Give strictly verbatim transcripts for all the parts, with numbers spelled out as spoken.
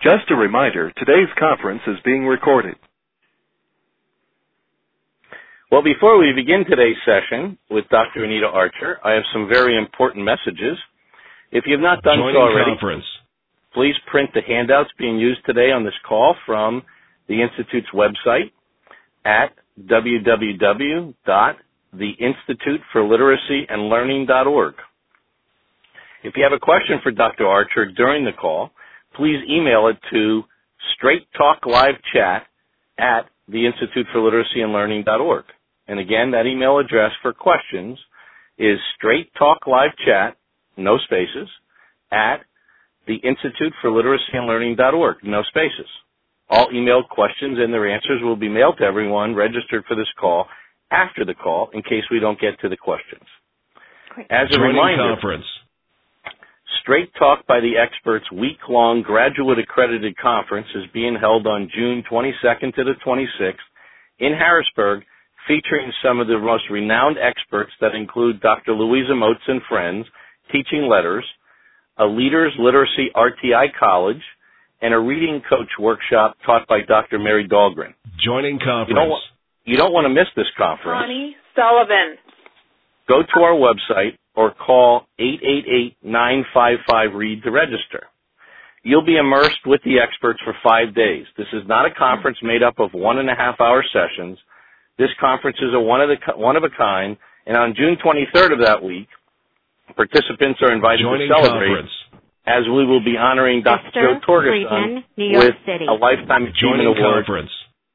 Just a reminder, today's conference is being recorded. Well, before we begin today's session with Doctor Anita Archer, I have some very important messages. If you have not done Joining so already, conference. please print the handouts being used today on this call from the Institute's website at w w w dot the institute for literacy and learning dot org. If you have a question for Doctor Archer during the call, please email it to straight talk live chat at the institute for literacy and learning dot org. And again, that email address for questions is straight talk live chat, no spaces, at the institute for literacy and learning dot org, no spaces. All emailed questions and their answers will be mailed to everyone registered for this call after the call in case we don't get to the questions. Great. As a Joining reminder, conference. Straight Talk by the Experts week-long graduate accredited conference is being held on June twenty-second to the twenty-sixth in Harrisburg, featuring some of the most renowned experts that include Doctor Louisa Moats and Friends, teaching letters, a Leaders Literacy R T I College, and a reading coach workshop taught by Doctor Mary Dahlgren. Joining conference. You don't, wa- you don't want to miss this conference. Connie Sullivan. Go to our website or call eight eight eight, nine five five, READ to register. You'll be immersed with the experts for five days. This is not a conference made up of one and a half hour sessions. This conference is a one of the one of a kind, and on June twenty-third of that week, participants are invited Joining to celebrate conference. as we will be honoring Doctor Joe Torgerson with City. a Lifetime Joining Achievement Award. conference.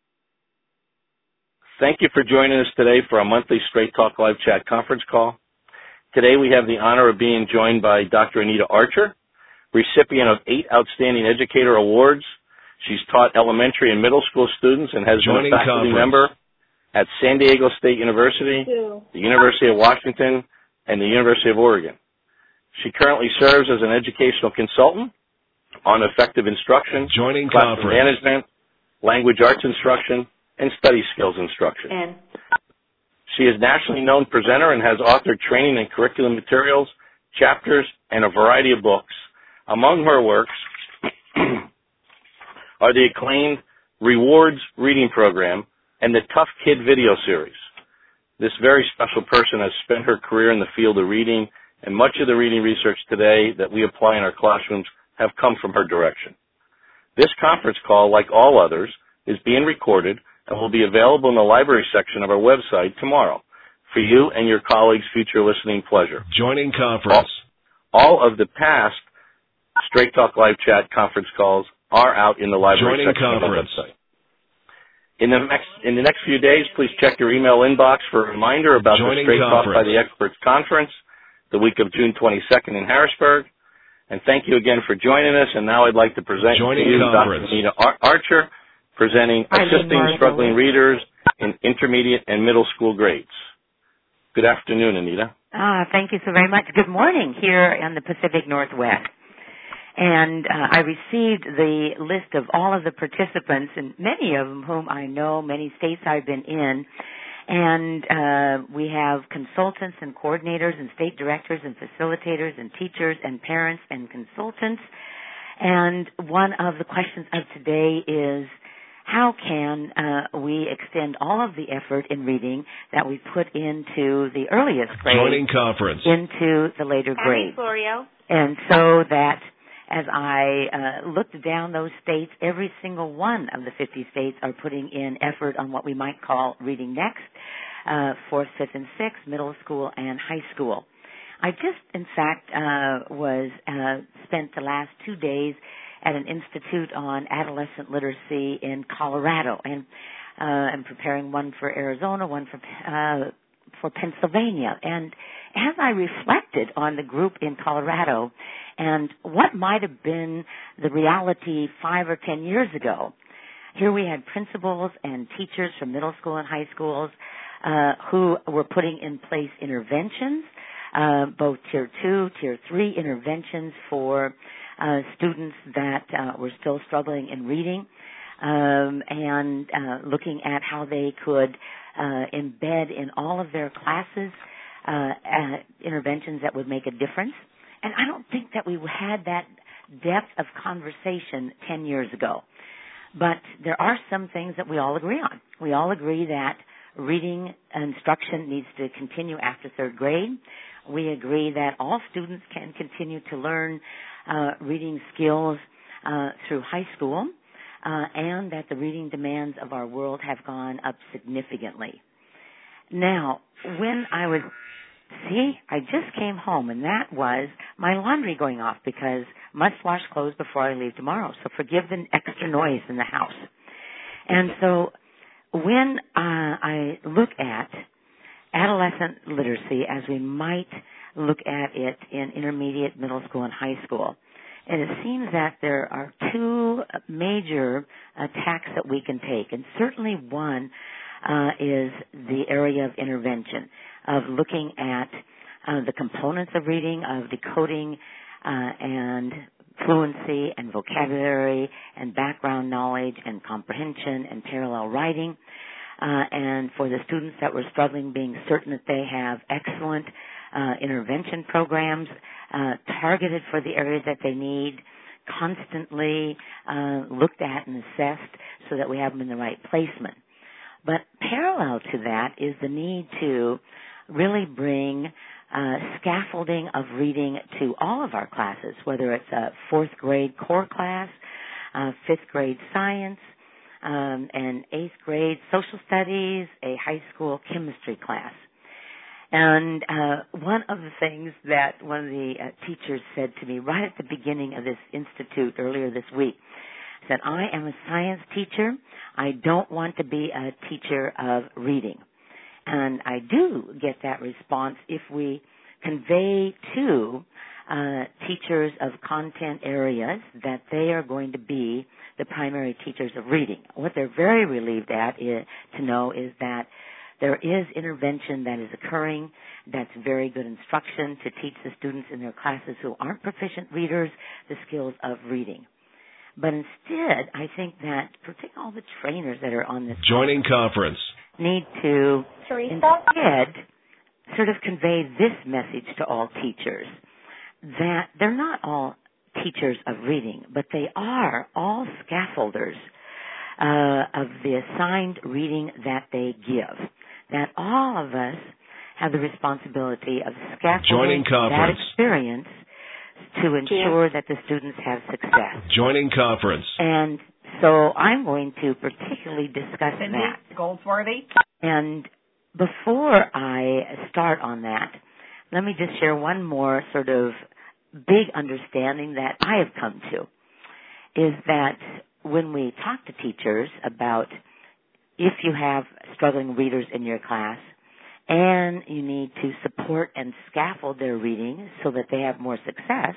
Thank you for joining us today for our monthly Straight Talk Live Chat conference call. Today we have the honor of being joined by Doctor Anita Archer, recipient of eight Outstanding Educator Awards. She's taught elementary and middle school students and has Joining been a faculty conference. member at San Diego State University, the University of Washington, and the University of Oregon. She currently serves as an educational consultant on effective instruction, Joining classroom conference. management, language arts instruction, and study skills instruction. And She is a nationally known presenter and has authored training and curriculum materials, chapters, and a variety of books. Among her works are the acclaimed Rewards Reading Program and the Tough Kid video series. This very special person has spent her career in the field of reading, and much of the reading research today that we apply in our classrooms have come from her direction. This conference call, like all others, is being recorded and will be available in the library section of our website tomorrow for you and your colleagues' future listening pleasure. Joining conference. All, all of the past Straight Talk Live Chat conference calls are out in the library Joining section conference. of our website. In the next in the next few days, please check your email inbox for a reminder about Joining the Straight Talk by conference. the Experts conference, the week of June twenty-second in Harrisburg. And thank you again for joining us. And now I'd like to present Joining to you conference. Doctor Anita Ar- Archer, presenting Eileen Assisting Marshall. Struggling Readers in Intermediate and Middle School Grades. Good afternoon, Anita. ah, thank you so very much. Good morning here in the Pacific Northwest. And uh, I received the list of all of the participants, and many of them whom I know, many states I've been in. And uh, we have consultants and coordinators and state directors and facilitators and teachers and parents and consultants. And one of the questions of today is, how can uh, we extend all of the effort in reading that we put into the earliest grades Joining conference. into the later grades? Florio. And so that as I uh, looked down those states, every single one of the fifty states are putting in effort on what we might call Reading Next, uh, fourth, fifth, and sixth, middle school and high school. I just, in fact, uh, was uh, spent the last two days at an institute on adolescent literacy in Colorado, and uh, I'm preparing one for Arizona, one for uh, for Pennsylvania. And as I reflected on the group in Colorado and what might have been the reality five or ten years ago, here we had principals and teachers from middle school and high schools uh, who were putting in place interventions, uh, both tier two, tier three interventions for uh, students that uh, were still struggling in reading, um, and uh, looking at how they could uh, embed in all of their classes uh, uh, interventions that would make a difference. And I don't think that we had that depth of conversation ten years ago. But there are some things that we all agree on. We all agree that reading instruction needs to continue after third grade. We agree that all students can continue to learn uh, reading skills uh, through high school, uh, and that the reading demands of our world have gone up significantly. Now, when I was, see, I just came home, and that was my laundry going off because must wash clothes before I leave tomorrow. So forgive the extra noise in the house. And so when uh, I look at adolescent literacy as we might look at it in intermediate, middle school, and high school, and it seems that there are two major uh, tacks that we can take, and certainly one uh, is the area of intervention, of looking at uh, the components of reading, of decoding uh, and fluency and vocabulary and background knowledge and comprehension and parallel writing. Uh, and for the students that were struggling, being certain that they have excellent uh, intervention programs uh, targeted for the areas that they need, constantly uh, looked at and assessed so that we have them in the right placement. But parallel to that is the need to really bring uh, scaffolding of reading to all of our classes, whether it's a fourth grade core class, uh, fifth grade science, um, an eighth grade social studies, a high school chemistry class. And uh, one of the things that one of the uh, teachers said to me right at the beginning of this institute earlier this week, said, I am a science teacher. I don't want to be a teacher of reading. And I do get that response if we convey to uh, teachers of content areas that they are going to be the primary teachers of reading. What they're very relieved at is, to know is that there is intervention that is occurring, that's very good instruction to teach the students in their classes who aren't proficient readers the skills of reading. But instead, I think that particularly all the trainers that are on this joining conference need to Teresa? instead sort of convey this message to all teachers, that they're not all teachers of reading, but they are all scaffolders uh, of the assigned reading that they give, that all of us have the responsibility of scaffolding that experience to ensure that the students have success. Joining conference. And so I'm going to particularly discuss Cindy that. Goldsworthy. And before I start on that, let me just share one more sort of big understanding that I have come to, is that when we talk to teachers about if you have struggling readers in your class and you need to support and scaffold their reading so that they have more success,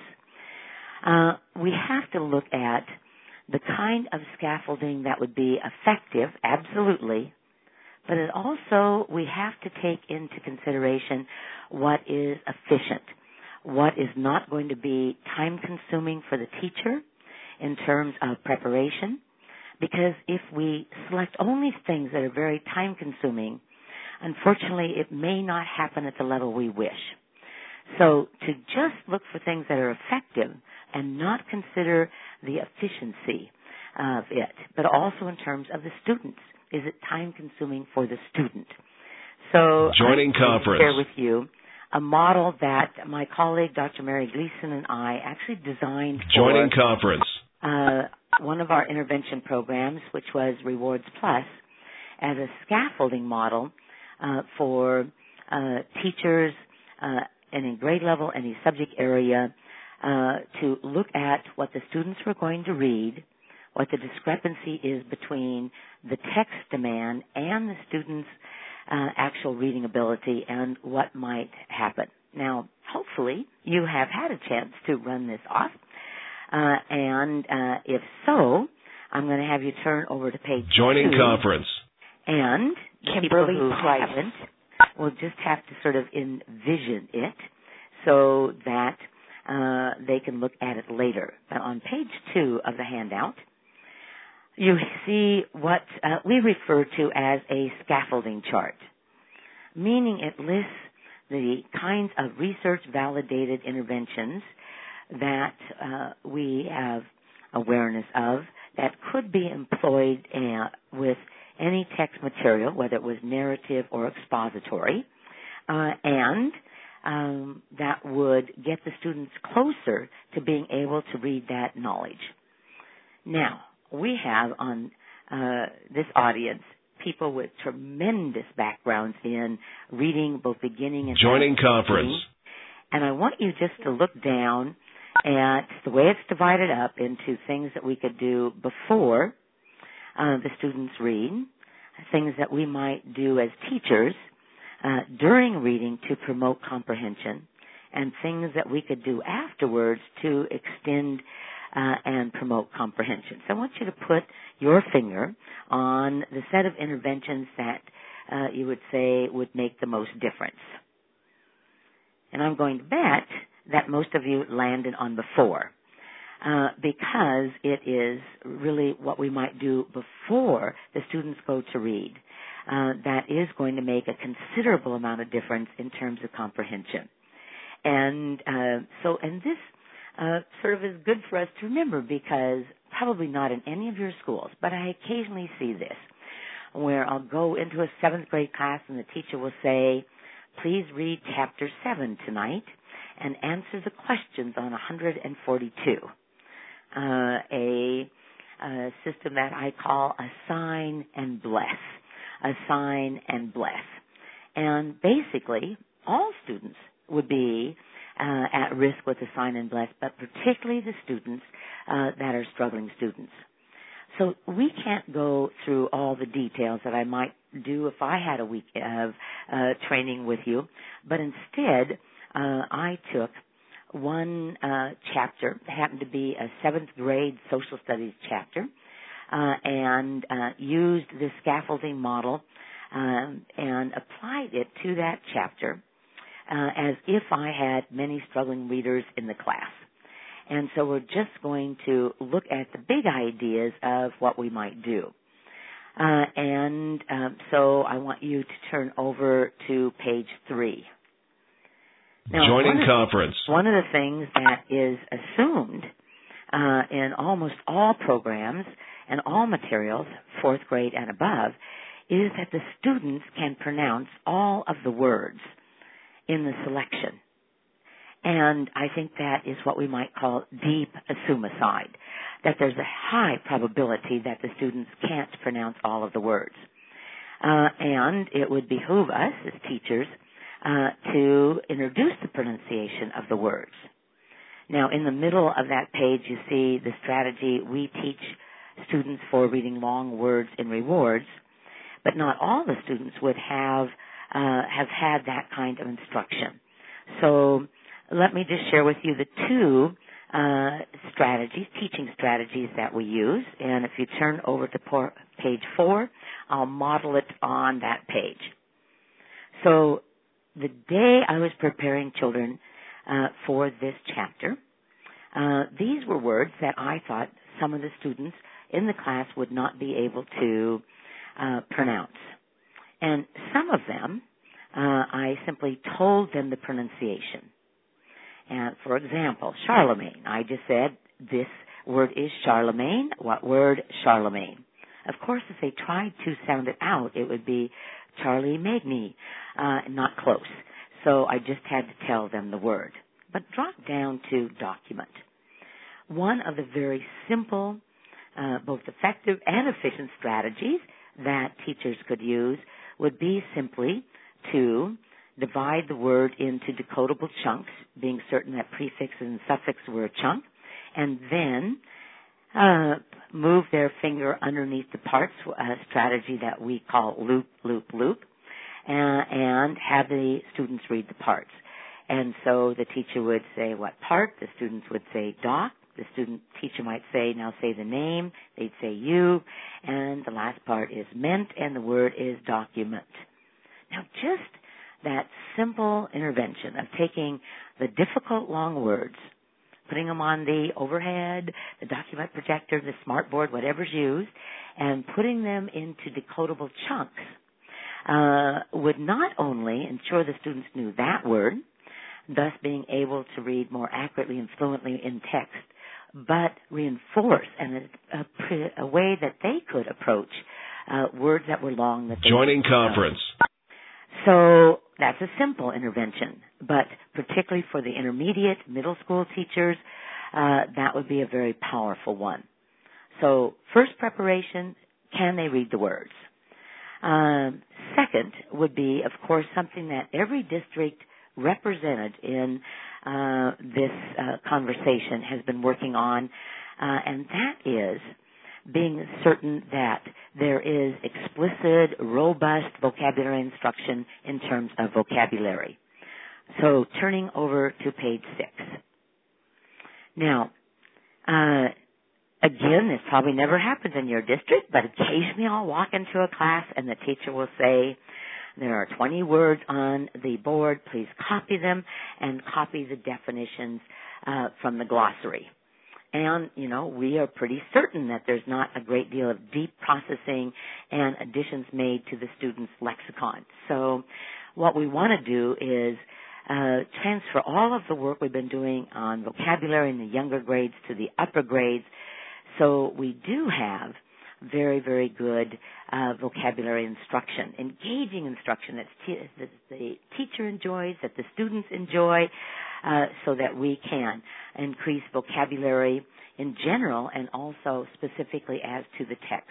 uh, we have to look at the kind of scaffolding that would be effective, absolutely, but it also we have to take into consideration what is efficient, what is not going to be time-consuming for the teacher in terms of preparation, because if we select only things that are very time-consuming, unfortunately, it may not happen at the level we wish. So to just look for things that are effective and not consider the efficiency of it, but also in terms of the students. Is it time-consuming for the student? So joining I'm conference. going to share with you a model that my colleague, Doctor Mary Gleason, and I actually designed for joining conference. Uh, one of our intervention programs, which was Rewards Plus, as a scaffolding model uh, for uh, teachers uh, any grade level, any subject area, uh, to look at what the students were going to read, what the discrepancy is between the text demand and the students' uh, actual reading ability, and what might happen. Now, hopefully, you have had a chance to run this off, uh, and uh, if so, I'm going to have you turn over to page Joining two, conference. and Kimberly people who Price. haven't will just have to sort of envision it so that uh, they can look at it later. But on page two of the handout, you see what uh, we refer to as a scaffolding chart, meaning it lists the kinds of research-validated interventions that uh, we have awareness of that could be employed uh, with any text material, whether it was narrative or expository, uh, and um, that would get the students closer to being able to read that knowledge. Now, we have on uh, this audience people with tremendous backgrounds in reading, both beginning and Joining conference. And I want you just to look down at the way it's divided up into things that we could do before uh, the students read, things that we might do as teachers uh, during reading to promote comprehension, and things that we could do afterwards to extend uh, and promote comprehension. So I want you to put your finger on the set of interventions that uh, you would say would make the most difference. And I'm going to bet that most of you landed on before, uh, because it is really what we might do before the students go to read uh, that is going to make a considerable amount of difference in terms of comprehension. And uh, so, and this uh, sort of is good for us to remember, because probably not in any of your schools, but I occasionally see this, where I'll go into a seventh grade class and the teacher will say, please read chapter seven tonight and answer the questions on one forty-two. Uh, a, a system that I call assign and bless. Assign and bless. And basically, all students would be uh, at risk with assign and bless, but particularly the students uh, that are struggling students. So we can't go through all the details that I might do if I had a week of uh, training with you, but instead uh, I took one uh, chapter, happened to be a seventh grade social studies chapter, uh, and uh, used the scaffolding model um, and applied it to that chapter uh, as if I had many struggling readers in the class. And so we're just going to look at the big ideas of what we might do. Uh, and um, so I want you to turn over to page three. Now, Joining one conference. Of, one of the things that is assumed uh, in almost all programs and all materials, fourth grade and above, is that the students can pronounce all of the words in the selection. And I think that is what we might call deep assumicide, that there's a high probability that the students can't pronounce all of the words. Uh, and it would behoove us as teachers uh, to introduce the pronunciation of the words. Now, in the middle of that page, you see the strategy we teach students for reading long words in rewards, but not all the students would have uh, have had that kind of instruction. So let me just share with you the two uh, strategies, teaching strategies that we use. And if you turn over to por- page four, I'll model it on that page. So the day I was preparing children uh, for this chapter, uh, these were words that I thought some of the students in the class would not be able to uh, pronounce. And some of them, uh, I simply told them the pronunciation. And for example, Charlemagne. I just said, this word is Charlemagne. What word? Charlemagne. Of course, if they tried to sound it out, it would be Charlie Magny, uh, not close. So I just had to tell them the word. But drop down to document. One of the very simple, uh, both effective and efficient strategies that teachers could use would be simply to divide the word into decodable chunks, being certain that prefixes and suffixes were a chunk, and then uh, move their finger underneath the parts, a strategy that we call loop, loop, loop, uh, and have the students read the parts. And so the teacher would say what part, the students would say doc, the student teacher might say, now say the name, they'd say you, and the last part is meant, and the word is document. Now just that simple intervention of taking the difficult long words, putting them on the overhead, the document projector, the smart board, whatever's used, and putting them into decodable chunks uh, would not only ensure the students knew that word, thus being able to read more accurately and fluently in text, but reinforce and a, a, a way that they could approach uh, words that were long. That they Joining didn't know. conference. So that's a simple intervention, but particularly for the intermediate, middle school teachers, uh, that would be a very powerful one. So first preparation, can they read the words? Um, second would be, of course, something that every district represented in uh, this uh, conversation has been working on, uh, and that is being certain that there is explicit, robust vocabulary instruction in terms of vocabulary. So turning over to page six. Now, uh, again, this probably never happens in your district, but occasionally I'll walk into a class and the teacher will say, there are twenty words on the board, please copy them and copy the definitions uh, from the glossary. And, you know, we are pretty certain that there's not a great deal of deep processing and additions made to the student's lexicon. So what we want to do is uh, transfer all of the work we've been doing on vocabulary in the younger grades to the upper grades. So we do have very, very good uh, vocabulary instruction, engaging instruction that, te- that the teacher enjoys, that the students enjoy, uh, so that we can increase vocabulary in general and also specifically as to the text.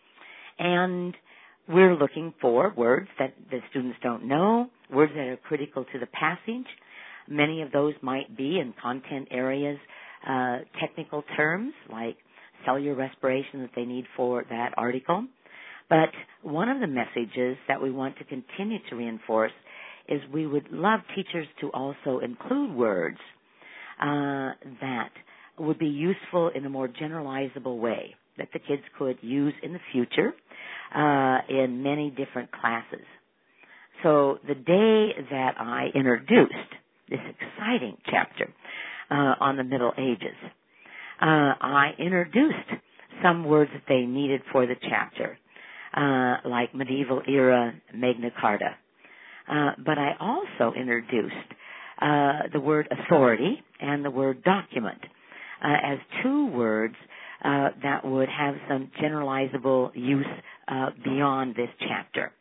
And we're looking for words that the students don't know, words that are critical to the passage. Many of those might be in content areas, uh, technical terms like cellular respiration that they need for that article. But one of the messages that we want to continue to reinforce is we would love teachers to also include words uh, that would be useful in a more generalizable way that the kids could use in the future uh, in many different classes. So the day that I introduced this exciting chapter uh, on the Middle Ages, Uh, I introduced some words that they needed for the chapter, uh, like medieval era Magna Carta. Uh, but I also introduced uh, the word authority and the word document uh, as two words uh, that would have some generalizable use uh, beyond this chapter.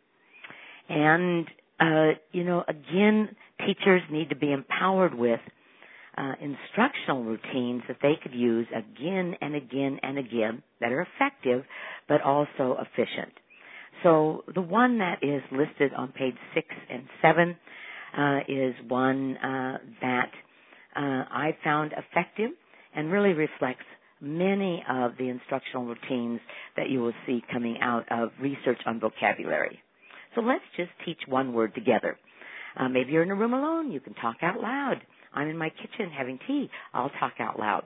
And, uh, you know, again, teachers need to be empowered with Uh, instructional routines that they could use again and again and again that are effective but also efficient. So the one that is listed on page six and seven uh, is one uh, that uh, I found effective and really reflects many of the instructional routines that you will see coming out of research on vocabulary. So let's just teach one word together. Uh, maybe you're in a room alone. You can talk out loud. I'm in my kitchen having tea. I'll talk out loud.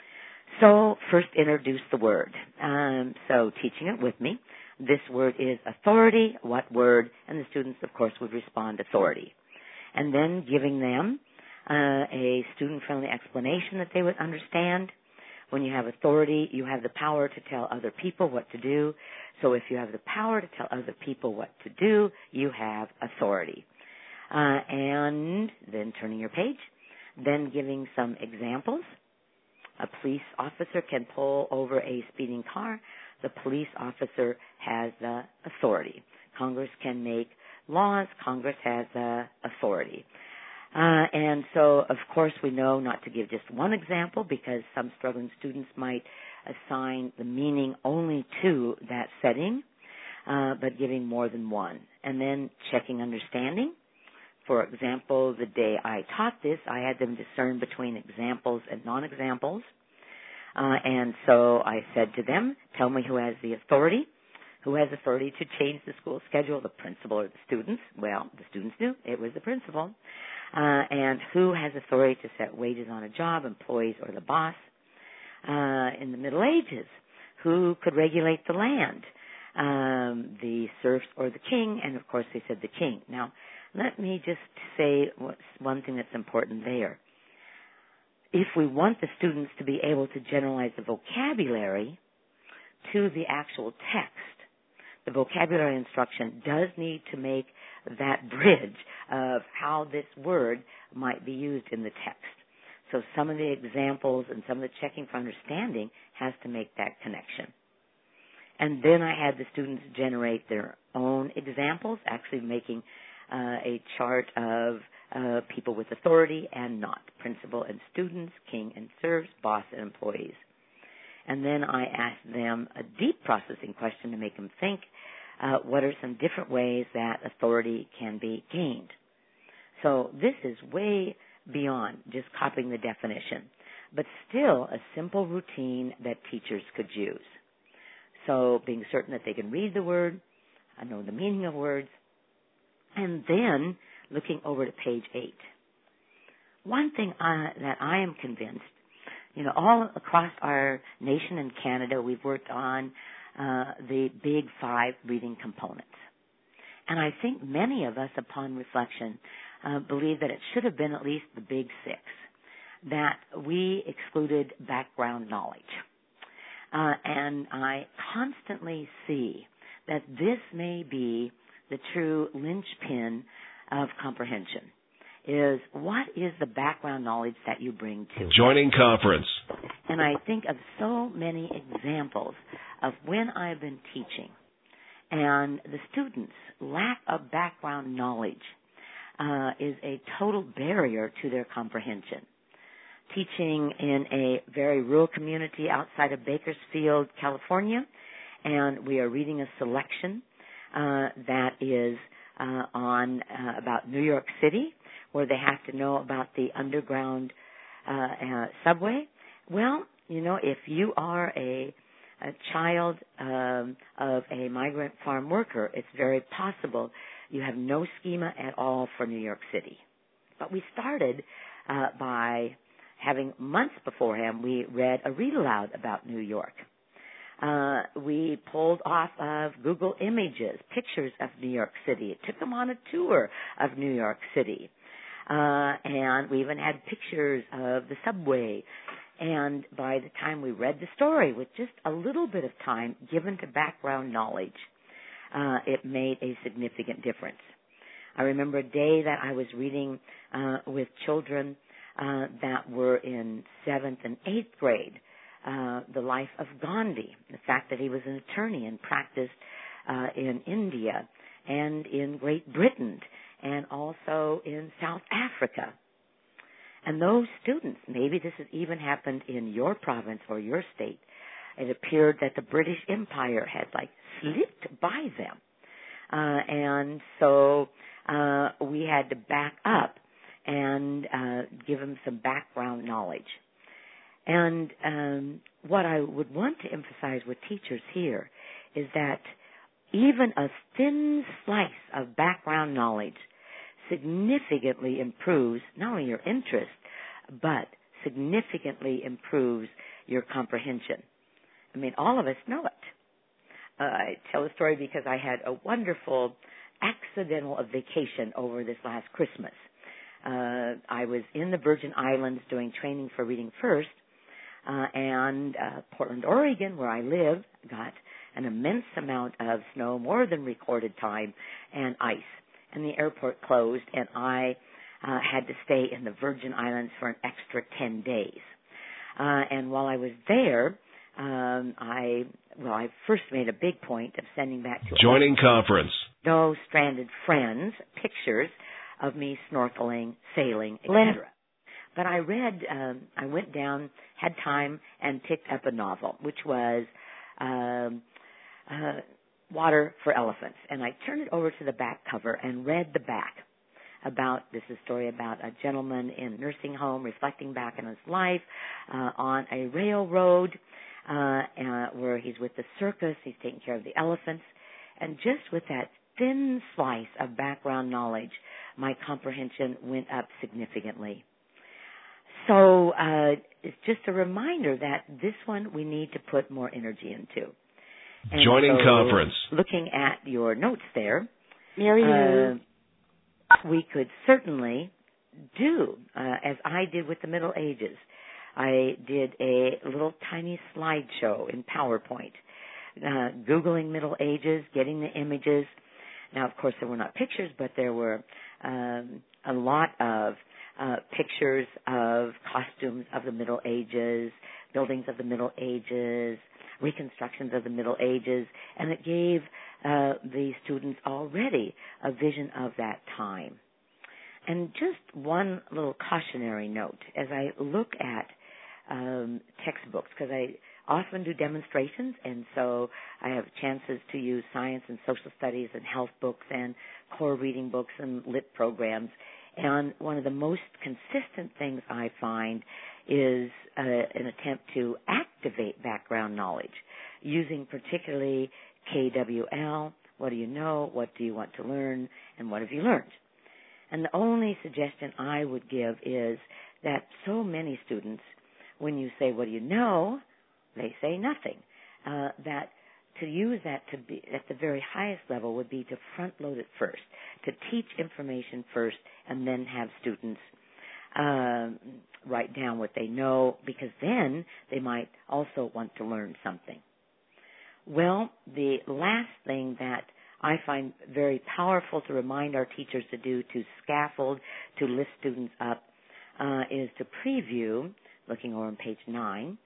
So first introduce the word. Um, so teaching it with me. This word is authority. What word? And the students, of course, would respond authority. And then giving them uh, a student-friendly explanation that they would understand. When you have authority, you have the power to tell other people what to do. So if you have the power to tell other people what to do, you have authority. Uh, and then turning your page. Then giving some examples. A police officer can pull over a speeding car. The police officer has the authority. Congress can make laws. Congress has the authority. Uh, and so, of course, we know not to give just one example because some struggling students might assign the meaning only to that setting, uh, but giving more than one. And then checking understanding. For example, the day I taught this, I had them discern between examples and non-examples. Uh, and so I said to them, tell me who has the authority. Who has authority to change the school schedule, the principal or the students? Well, the students knew it was the principal. Uh, and who has authority to set wages on a job, employees or the boss? Uh, in the Middle Ages, who could regulate the land? Um, the serfs or the king? And, of course, they said the king. Now, let me just say one thing that's important there. If we want the students to be able to generalize the vocabulary to the actual text, the vocabulary instruction does need to make that bridge of how this word might be used in the text. So some of the examples and some of the checking for understanding has to make that connection. And then I had the students generate their own examples, actually making uh, a chart of uh, people with authority and not, principal and students, king and serfs, boss and employees. And then I asked them a deep processing question to make them think, uh, what are some different ways that authority can be gained? So this is way beyond just copying the definition, but still a simple routine that teachers could use. So being certain that they can read the word, know the meaning of words, and then looking over to page eight. One thing I, that I am convinced, you know, all across our nation and Canada, we've worked on uh, the big five reading components. And I think many of us, upon reflection, uh, believe that it should have been at least the big six, that we excluded background knowledge. Uh, and I constantly see that this may be the true linchpin of comprehension, is what is the background knowledge that you bring to it? Joining conference. And I think of so many examples of when I've been teaching and the students' lack of background knowledge uh, is a total barrier to their comprehension. Teaching in a very rural community outside of Bakersfield, California, and we are reading a selection uh, that is uh, on uh, about New York City, where they have to know about the underground uh, uh, subway. Well, you know, if you are a, a child um, of a migrant farm worker, it's very possible you have no schema at all for New York City. But we started uh, by having months beforehand, we read a read aloud about New York. Uh, we pulled off of Google Images pictures of New York City. It took them on a tour of New York City. Uh, and we even had pictures of the subway. And by the time we read the story, with just a little bit of time given to background knowledge, uh, it made a significant difference. I remember a day that I was reading uh, with children uh, that were in seventh and eighth grade, uh, the life of Gandhi, the fact that he was an attorney and practiced uh, in India and in Great Britain and also in South Africa. And those students, maybe this has even happened in your province or your state, it appeared that the British Empire had like slipped by them. Uh, and so uh, we had to back up and uh, give them some background knowledge. And um, what I would want to emphasize with teachers here is that even a thin slice of background knowledge significantly improves not only your interest, but significantly improves your comprehension. I mean, all of us know it. Uh, I tell a story because I had a wonderful accidental vacation over this last Christmas. Uh, I was in the Virgin Islands doing training for Reading First, uh, and uh, Portland, Oregon, where I live, got an immense amount of snow, more than recorded time, and ice. And the airport closed, and I uh, had to stay in the Virgin Islands for an extra ten days. Uh, and while I was there, um, I well, I first made a big point of sending back to Joining conference. no stranded friends pictures of me snorkeling, sailing, et cetera. But I read, um, I went down, had time, and picked up a novel, which was um, uh, Water for Elephants. And I turned it over to the back cover and read the back about, this is a story about a gentleman in a nursing home reflecting back on his life uh, on a railroad uh, uh, where he's with the circus, he's taking care of the elephants. And just with that thin slice of background knowledge, my comprehension went up significantly. So uh, it's just a reminder that this one we need to put more energy into. And Joining so, conference. Looking at your notes there, Mary uh, we could certainly do, uh, as I did with the Middle Ages. I did a little tiny slideshow in PowerPoint, uh, Googling Middle Ages, getting the images. Now, of course, there were not pictures, but there were um, a lot of uh, pictures of costumes of the Middle Ages, buildings of the Middle Ages, reconstructions of the Middle Ages, and it gave uh, the students already a vision of that time. And just one little cautionary note, as I look at um, textbooks, because I often do demonstrations, and so I have chances to use science and social studies and health books and core reading books and lit programs. And one of the most consistent things I find is uh, an attempt to activate background knowledge using particularly K W L, what do you know, what do you want to learn, and what have you learned. And the only suggestion I would give is that so many students, when you say, what do you know, they say nothing. Uh, that to use that to be at the very highest level would be to front load it first, to teach information first, and then have students uh, write down what they know, because then they might also want to learn something. Well, the last thing that I find very powerful to remind our teachers to do to scaffold, to lift students up, uh, is to preview, looking over on page nine,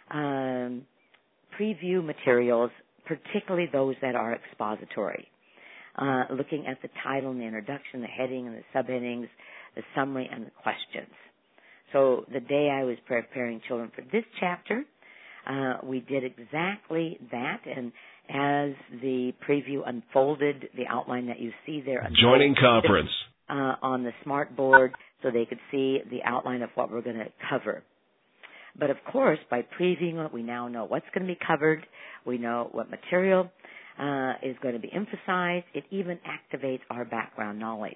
um, preview materials, particularly those that are expository, uh, looking at the title and the introduction, the heading and the subheadings, the summary and the questions. So the day I was preparing children for this chapter, uh, we did exactly that, and as the preview unfolded, the outline that you see there. Joining conference. Uh, on the smart board, so they could see the outline of what we're going to cover. But of course, by previewing it, we now know what's going to be covered. We know what material uh, is going to be emphasized. It even activates our background knowledge.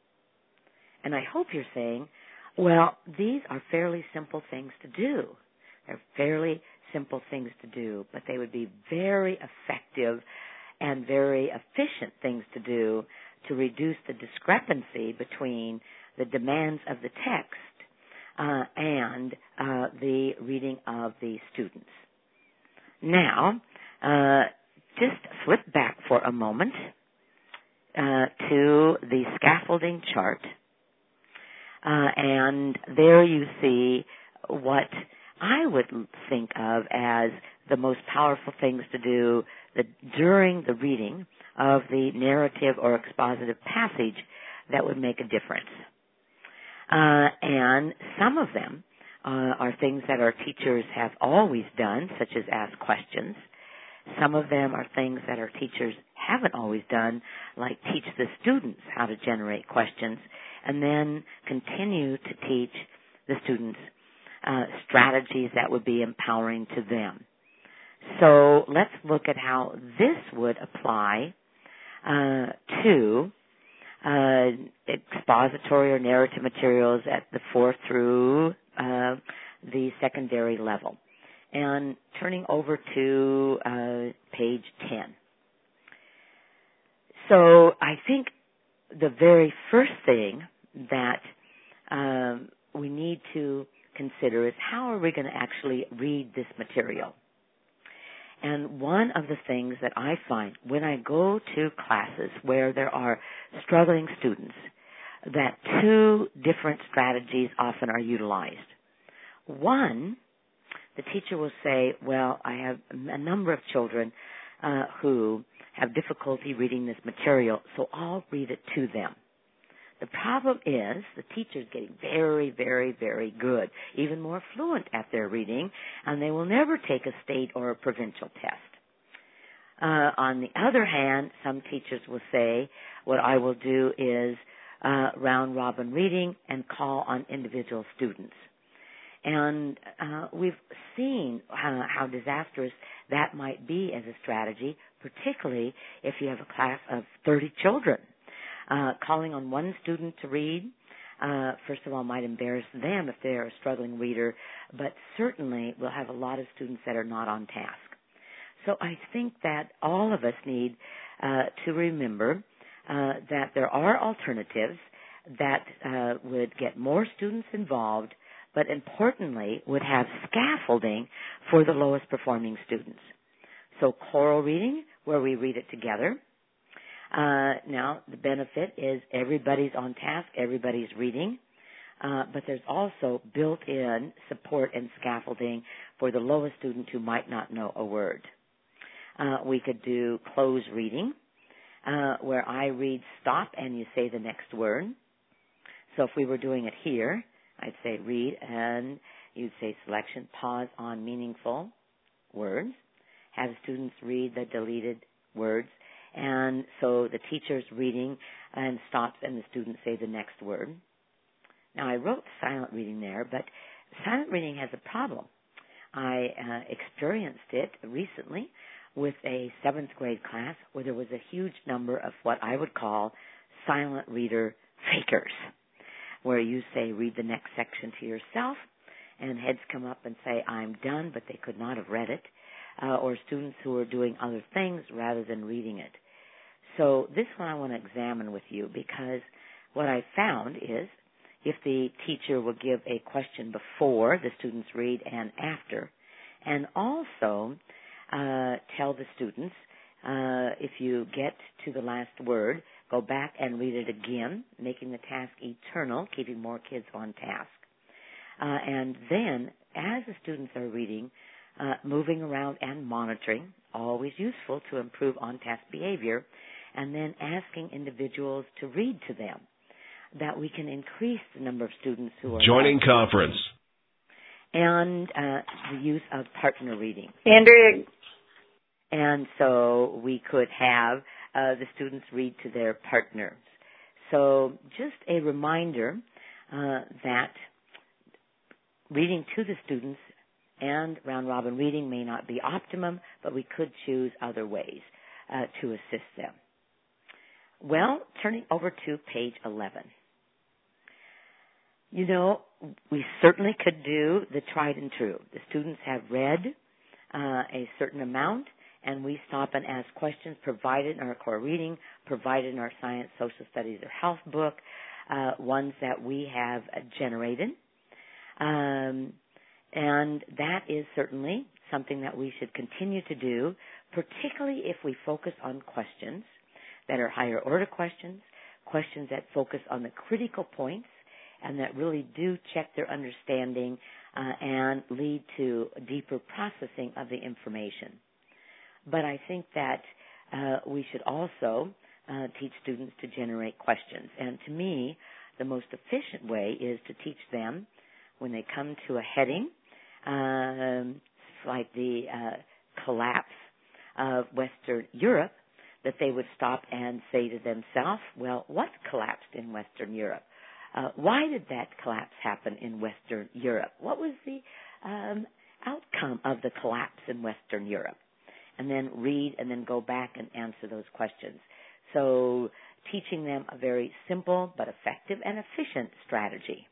And I hope you're saying, well, these are fairly simple things to do. They're fairly simple things to do, but they would be very effective and very efficient things to do to reduce the discrepancy between the demands of the text uh, and uh, the reading of the students. Now, uh, just flip back for a moment uh, to the scaffolding chart, uh, and there you see what I would think of as the most powerful things to do the, during the reading of the narrative or expositive passage that would make a difference. Uh, and some of them uh, are things that our teachers have always done, such as ask questions. Some of them are things that our teachers haven't always done, like teach the students how to generate questions, and then continue to teach the students uh, strategies that would be empowering to them. So let's look at how this would apply uh, to uh, expository or narrative materials at the fourth through uh, the secondary level. And turning over to uh, page ten. So I think the very first thing that um, we need to consider is how are we going to actually read this material? And one of the things that I find when I go to classes where there are struggling students, that two different strategies often are utilized. One, the teacher will say, well, I have a number of children uh, who have difficulty reading this material, so I'll read it to them. The problem is the teacher's getting very, very, very good, even more fluent at their reading, and they will never take a state or a provincial test. Uh, on the other hand, some teachers will say, what I will do is uh, round-robin reading and call on individual students. And uh, we've seen how, how disastrous that might be as a strategy, particularly if you have a class of thirty children. Uh, calling on one student to read, uh, first of all, might embarrass them if they're a struggling reader, but certainly will have a lot of students that are not on task. So I think that all of us need uh, to remember uh, that there are alternatives that uh, would get more students involved, but importantly would have scaffolding for the lowest performing students. So choral reading, where we read it together. Uh, now, the benefit is everybody's on task, everybody's reading, uh, but there's also built-in support and scaffolding for the lowest student who might not know a word. Uh, we could do closed reading, uh, where I read stop and you say the next word. So if we were doing it here, I'd say read and you'd say selection, pause on meaningful words, have students read the deleted words, and so the teacher's reading and stops and the students say the next word. Now I wrote silent reading there, but silent reading has a problem. I uh, experienced it recently with a seventh grade class where there was a huge number of what I would call silent reader fakers, where you say read the next section to yourself, and heads come up and say I'm done, but they could not have read it, uh, or students who are doing other things rather than reading it. So this one I want to examine with you, because what I found is if the teacher will give a question before the students read and after, and also uh, tell the students uh, if you get to the last word, go back and read it again, making the task eternal, keeping more kids on task. Uh, and then, as the students are reading, uh, moving around and monitoring, always useful to improve on-task behavior, and then asking individuals to read to them, that we can increase the number of students who are joining conference. And uh, the use of partner reading. Andrea. And so we could have uh, the students read to their partners. So just a reminder uh, that reading to the students and round-robin reading may not be optimum, but we could choose other ways uh, to assist them. Well, turning over to page eleven. You know, we certainly could do the tried and true. The students have read uh, a certain amount, and we stop and ask questions provided in our core reading, provided in our science, social studies, or health book, uh, ones that we have generated. Um, and that is certainly something that we should continue to do, particularly if we focus on questions that are higher order questions, questions that focus on the critical points, and that really do check their understanding uh, and lead to deeper processing of the information. But I think that uh, we should also uh, teach students to generate questions. And to me, the most efficient way is to teach them when they come to a heading, um, like the uh, collapse of Western Europe, that they would stop and say to themselves, well, what collapsed in Western Europe? Uh, why did that collapse happen in Western Europe? What was the um, outcome of the collapse in Western Europe? And then read and then go back and answer those questions. So teaching them a very simple but effective and efficient strategy.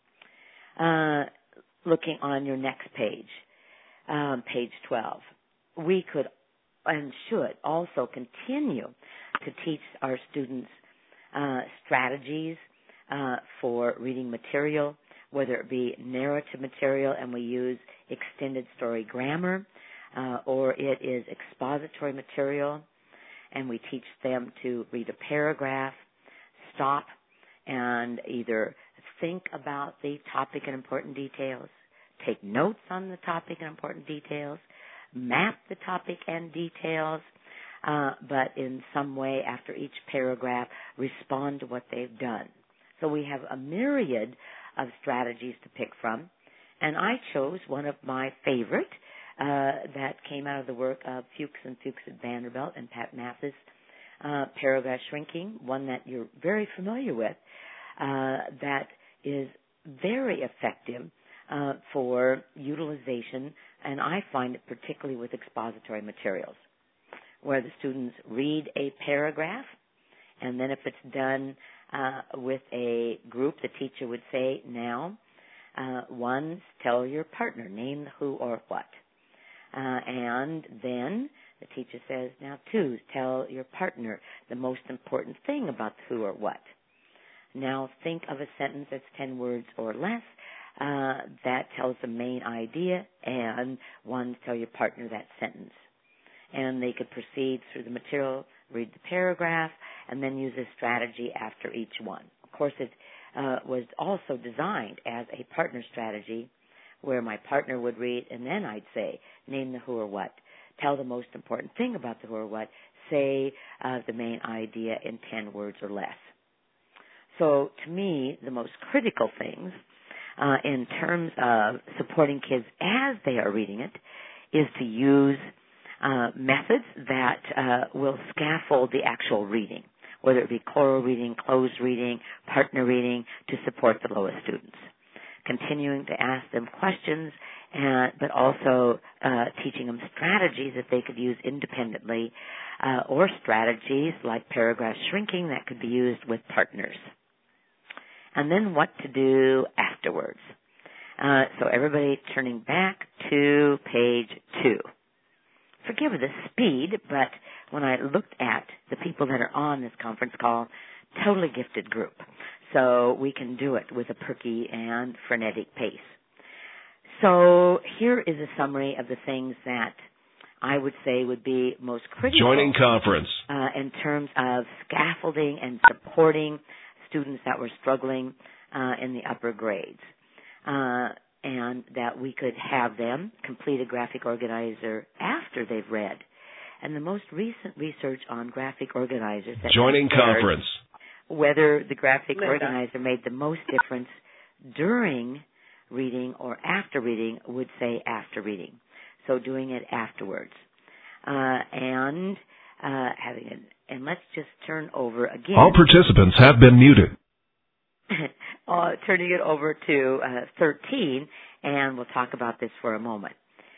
Uh, looking on your next page, um, page twelve, we could and should also continue to teach our students uh, strategies uh, for reading material, whether it be narrative material and we use extended story grammar, uh, or it is expository material and we teach them to read a paragraph, stop, and either think about the topic and important details, take notes on the topic and important details, map the topic and details, uh, but in some way after each paragraph respond to what they've done. So we have a myriad of strategies to pick from, and I chose one of my favorite uh, that came out of the work of Fuchs and Fuchs at Vanderbilt and Pat Mathis, uh, paragraph shrinking, one that you're very familiar with, uh, that is very effective uh, for utilization, and I find it particularly with expository materials, where the students read a paragraph, and then if it's done uh, with a group, the teacher would say, now, uh, one, tell your partner, name the who or what. Uh, and then the teacher says, now, two, tell your partner the most important thing about the who or what. Now think of a sentence that's ten words or less uh, that tells the main idea, and one, tell your partner that sentence. And they could proceed through the material, read the paragraph, and then use a strategy after each one. Of course, it uh, was also designed as a partner strategy where my partner would read, and then I'd say, name the who or what, tell the most important thing about the who or what, say uh, the main idea in ten words or less. So to me, the most critical things uh, in terms of supporting kids as they are reading it is to use uh, methods that uh, will scaffold the actual reading, whether it be choral reading, closed reading, partner reading, to support the lowest students. Continuing to ask them questions, and, but also uh, teaching them strategies that they could use independently, uh, or strategies like paragraph shrinking that could be used with partners. And then what to do afterwards. Uh, so everybody turning back to page two. Forgive the speed, but when I looked at the people that are on this conference call, totally gifted group. So we can do it with a perky and frenetic pace. So here is a summary of the things that I would say would be most critical. Joining conference. Uh, in terms of scaffolding and supporting students that were struggling uh, in the upper grades. Uh, and that we could have them complete a graphic organizer after they've read. And the most recent research on graphic organizers that Joining conference. Whether the graphic Linda. organizer made the most difference during reading or after reading would say after reading. So doing it afterwards. Uh, and uh, having it. And let's just turn over again. All participants have been muted. uh, turning it over to uh, thirteen, and we'll talk about this for a moment.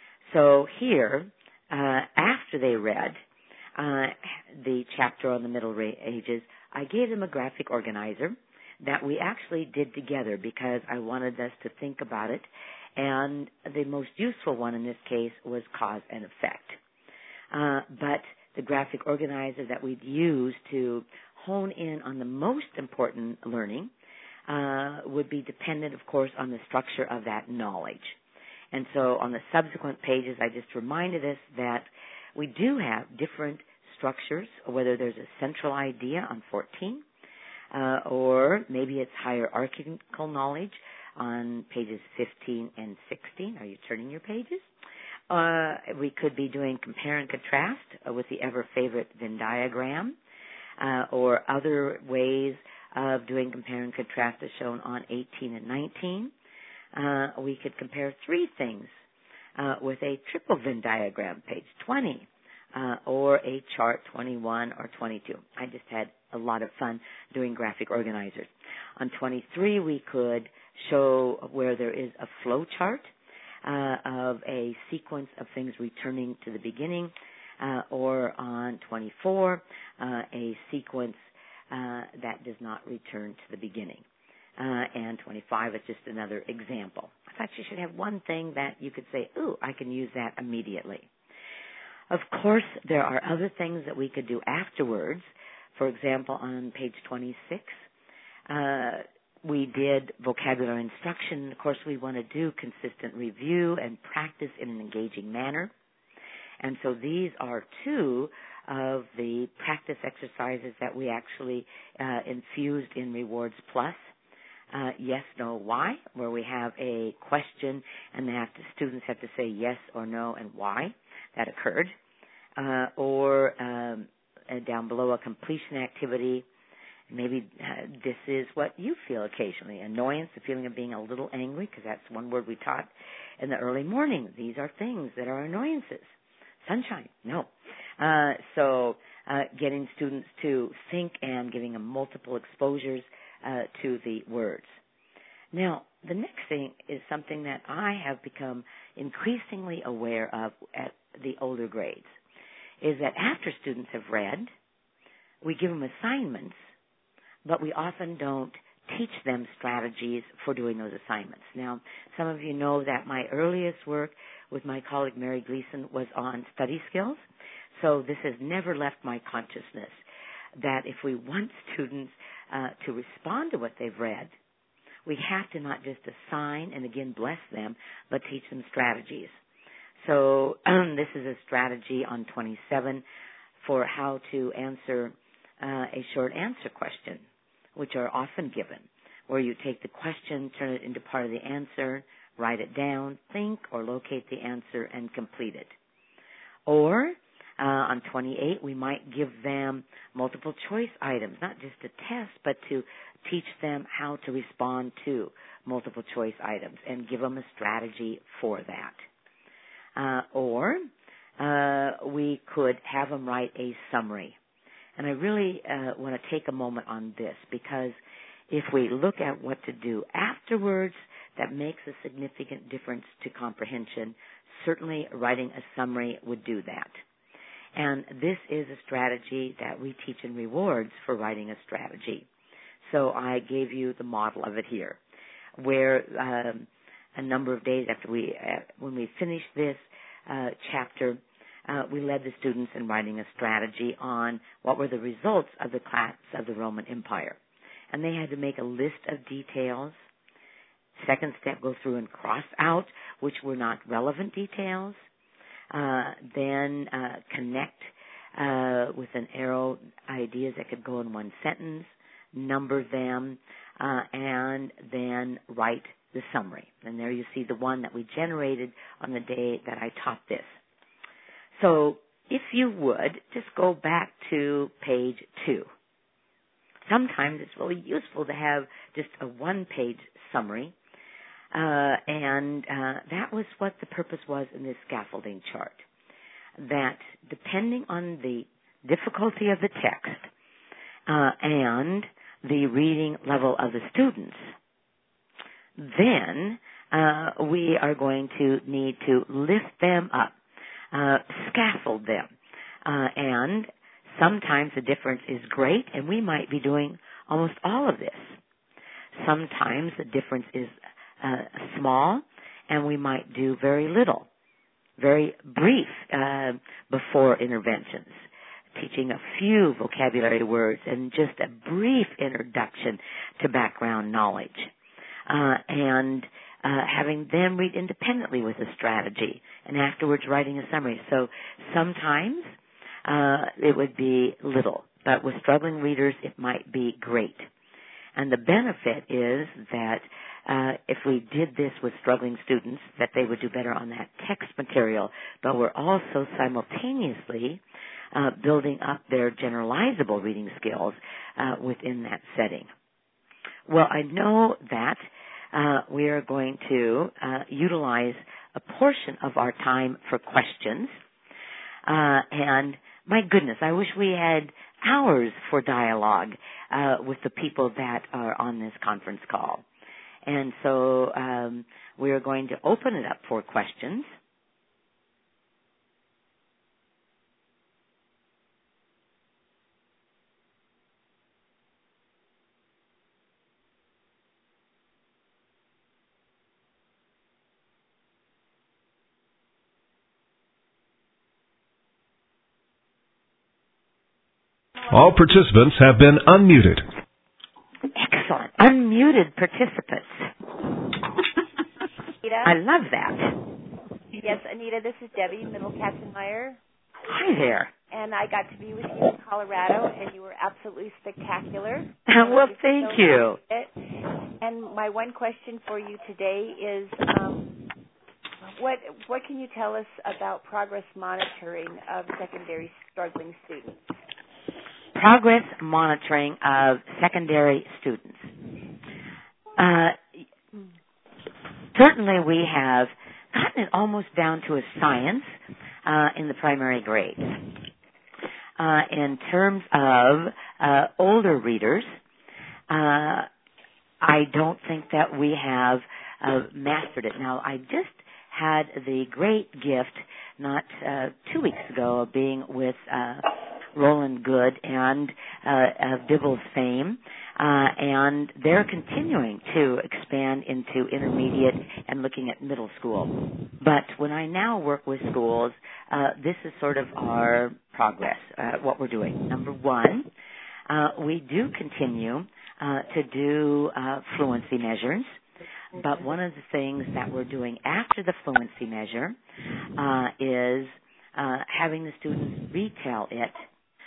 So here, uh, after they read uh, the chapter on the Middle Ages, I gave them a graphic organizer that we actually did together because I wanted us to think about it, and the most useful one in this case was cause and effect. Uh, but the graphic organizer that we'd use to hone in on the most important learning uh, would be dependent, of course, on the structure of that knowledge. And so on the subsequent pages, I just reminded us that we do have different structures, whether there's a central idea on fourteen, uh, or maybe it's hierarchical knowledge on pages fifteen and sixteen. Are you turning your pages? Uh, we could be doing compare and contrast uh, with the ever-favorite Venn diagram, uh, or other ways of doing compare and contrast as shown on eighteen and nineteen. Uh, we could compare three things uh, with a triple Venn diagram, page twenty, uh, or a chart twenty-one or twenty-two. I just had a lot of fun doing graphic organizers. On twenty-three, we could show where there is a flow chart uh, of a sequence of things returning to the beginning, uh, or on twenty-four, uh, a sequence uh, that does not return to the beginning. Uh, and twenty-five is just another example. I thought you should have one thing that you could say, ooh, I can use that immediately. Of course, there are other things that we could do afterwards. For example, on page twenty-six, uh, we did vocabulary instruction. Of course, we want to do consistent review and practice in an engaging manner. And so these are two of the practice exercises that we actually uh, infused in Rewards Plus. Uh, yes, no, why, where we have a question and they have to, students have to say yes or no and why that occurred. Uh, or um, uh, down below, a completion activity. Maybe uh, this is what you feel occasionally. Annoyance, the feeling of being a little angry, because that's one word we taught in the early morning. These are things that are annoyances. Sunshine, no. Uh, so uh, getting students to think and giving them multiple exposures uh, to the words. Now, the next thing is something that I have become increasingly aware of at the older grades, is that after students have read, we give them assignments, but we often don't teach them strategies for doing those assignments. Now, some of you know that my earliest work with my colleague Mary Gleason was on study skills, so this has never left my consciousness that if we want students uh, to respond to what they've read, we have to not just assign and again bless them, but teach them strategies. So um, this is a strategy on twenty-seven for how to answer uh, a short answer question, which are often given, where you take the question, turn it into part of the answer, write it down, think or locate the answer, and complete it. Or uh, on twenty-eight, we might give them multiple choice items, not just a test, but to teach them how to respond to multiple choice items and give them a strategy for that. Uh, or uh, we could have them write a summary. And I really uh, want to take a moment on this, because if we look at what to do afterwards, that makes a significant difference to comprehension. Certainly writing a summary would do that. And this is a strategy that we teach in rewards for writing a strategy. So I gave you the model of it here, where um, a number of days after we, uh, when we finished this uh, chapter, uh, we led the students in writing a strategy on what were the results of the collapse of the Roman Empire. And they had to make a list of details. Second step, go through and cross out which were not relevant details. Uh, then uh, connect uh, with an arrow ideas that could go in one sentence, number them, uh, and then write the summary. And there you see the one that we generated on the day that I taught this. So if you would, just go back to page two. Sometimes it's really useful to have just a one-page summary, uh, and uh, that was what the purpose was in this scaffolding chart, that depending on the difficulty of the text uh, and the reading level of the students, then uh, we are going to need to lift them up, uh, scaffold them, uh, and sometimes the difference is great, and we might be doing almost all of this. Sometimes the difference is uh, small, and we might do very little, very brief uh, before interventions, teaching a few vocabulary words and just a brief introduction to background knowledge, uh, and uh, having them read independently with a strategy, and afterwards writing a summary. So sometimes Uh, it would be little, but with struggling readers, it might be great. And the benefit is that uh, if we did this with struggling students, that they would do better on that text material, but we're also simultaneously uh, building up their generalizable reading skills uh, within that setting. Well, I know that uh, we are going to uh, utilize a portion of our time for questions, uh, and my goodness, I wish we had hours for dialogue uh, with the people that are on this conference call. And so um, we are going to open it up for questions. All participants have been unmuted. Excellent. Unmuted participants. Anita? I love that. Yes, Anita, this is Debbie, Middle Katzenmeyer. Hi there. And I got to be with you in Colorado, and you were absolutely spectacular. Well, thank so you. It. And my one question for you today is, um, what what can you tell us about progress monitoring of secondary struggling students? Progress monitoring of secondary students. Uh, certainly we have gotten it almost down to a science uh, in the primary grades. Uh, in terms of uh, older readers, uh, I don't think that we have uh, mastered it. Now, I just had the great gift not uh, two weeks ago of being with uh, Roland Good and uh, of Dibble's fame, uh, and they're continuing to expand into intermediate and looking at middle school. But when I now work with schools, uh, this is sort of our progress, uh, what we're doing. Number one, uh, we do continue uh, to do uh, fluency measures. But one of the things that we're doing after the fluency measure uh, is uh, having the students retell it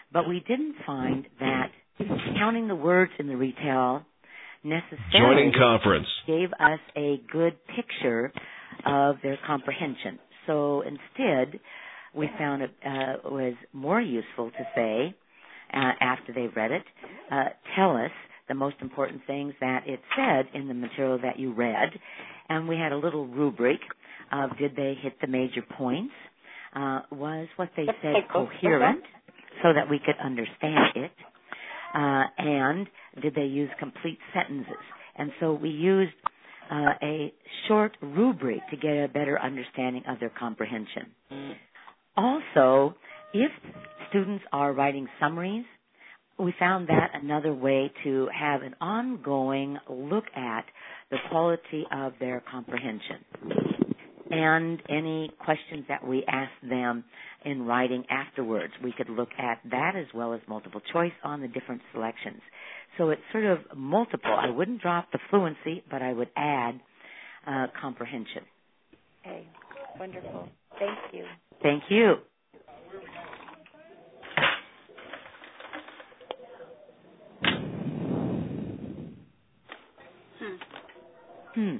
but we didn't find that counting the words in the retell necessarily Joining conference. gave us a good picture of their comprehension. So instead, we found it uh, was more useful to say, uh, after they've read it, uh, tell us the most important things that it said in the material that you read. And we had a little rubric of did they hit the major points? Uh, was what they said coherent so that we could understand it? Uh, and did they use complete sentences? And so we used uh, a short rubric to get a better understanding of their comprehension. Also, if students are writing summaries, we found that another way to have an ongoing look at the quality of their comprehension and any questions that we asked them in writing afterwards. We could look at that as well as multiple choice on the different selections. So it's sort of multiple. I wouldn't drop the fluency, but I would add uh, comprehension. Okay, wonderful. Thank you. Thank you. Hmm.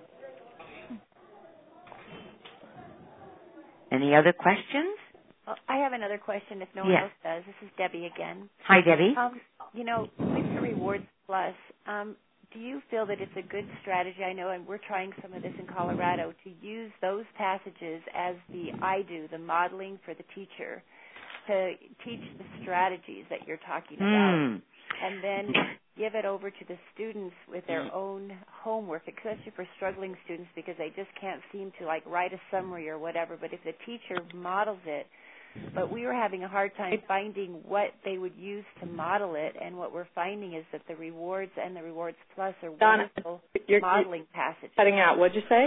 Any other questions? Well, I have another question if no one yes. else does. This is Debbie again. Hi, Debbie. Um, you know, with the Rewards Plus, um, do you feel that it's a good strategy? I know, and we're trying some of this in Colorado, to use those passages as the I do, the modeling for the teacher, to teach the strategies that you're talking about, mm. and then give it over to the students with their own homework, especially for struggling students because they just can't seem to, like, write a summary or whatever. But if the teacher models it, but we were having a hard time finding what they would use to model it, and what we're finding is that the Rewards and the Rewards Plus are Donna, wonderful you're, modeling you're passages. Cutting out. What'd you say?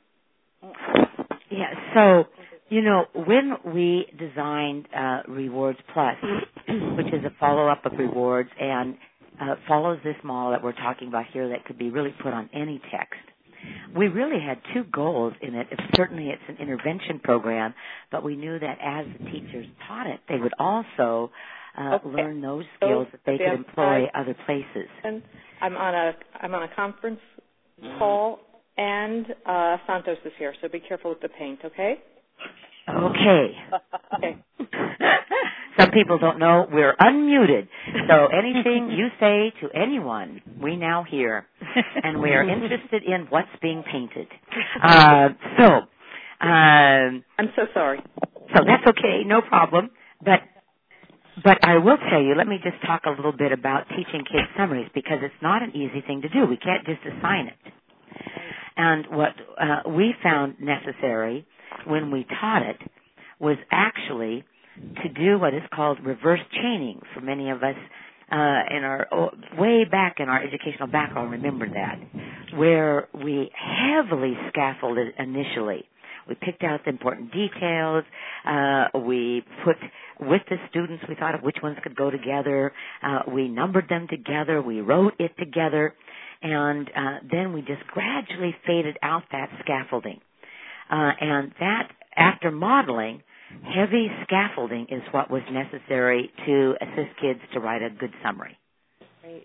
Yeah, so, you know, when we designed uh, Rewards Plus, which is a follow-up of Rewards and uh, follows this model that we're talking about here that could be really put on any text, we really had two goals in it. It's, certainly it's an intervention program, but we knew that as the teachers taught it, they would also uh, okay. learn those skills so, that they could employ I, other places. I'm on a I'm on a conference call, and uh, Santos is here, so be careful with the paint, okay? Okay. Okay. Some people don't know we're unmuted, so anything you say to anyone, we now hear, and we are interested in what's being painted. Uh, so, um, I'm so sorry. So that's okay, no problem. But, but I will tell you, let me just talk a little bit about teaching kids summaries because it's not an easy thing to do. We can't just assign it. And what uh, we found necessary when we taught it was actually to do what is called reverse chaining. For many of us uh, in our oh, way back in our educational background, remember that, where we heavily scaffolded initially. We picked out the important details. Uh, we put with the students, we thought of which ones could go together. Uh, we numbered them together. We wrote it together. And uh, then we just gradually faded out that scaffolding. Uh, and that, after modeling, heavy scaffolding is what was necessary to assist kids to write a good summary. Great.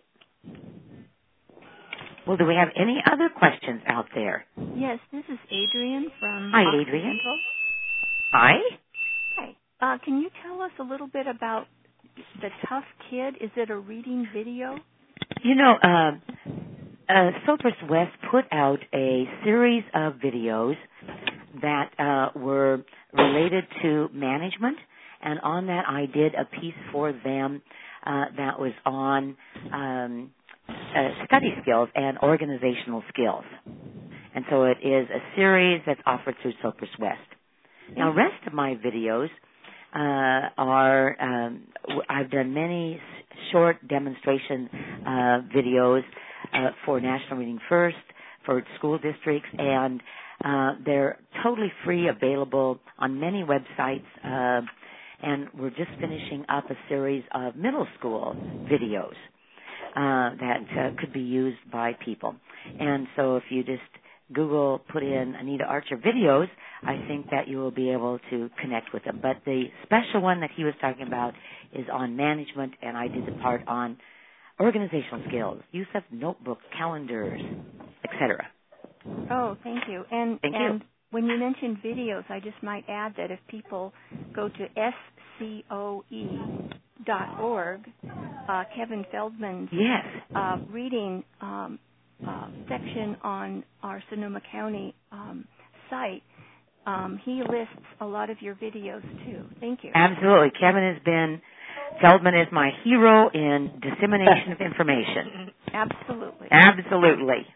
Well, do we have any other questions out there? Yes, this is Adrian from Hi, Adrian. Occidental. Hi. Hi. Uh, can you tell us a little bit about the Tough Kid? Is it a reading video? You know, uh, uh, Sopris West put out a series of videos that uh, were related to management, and on that I did a piece for them uh, that was on um, uh, study skills and organizational skills. And so it is a series that's offered through Sopris West. Now, the rest of my videos uh, are, um, I've done many short demonstration uh, videos uh, for National Reading First, for school districts, and uh, they're totally free, available on many websites, uh, and we're just finishing up a series of middle school videos uh, that uh, could be used by people. And so if you just Google, put in Anita Archer videos, I think that you will be able to connect with them. But the special one that he was talking about is on management, and I did the part on organizational skills, use of notebooks, calendars, et cetera. Oh, thank you. And thank and you. when you mention videos, I just might add that if people go to S C O E dot org, uh, Kevin Feldman's yes. uh, reading um, uh, section on our Sonoma County um, site, um, he lists a lot of your videos too. Thank you. Absolutely. Kevin has been, Feldman is my hero in dissemination of information. Absolutely. Absolutely.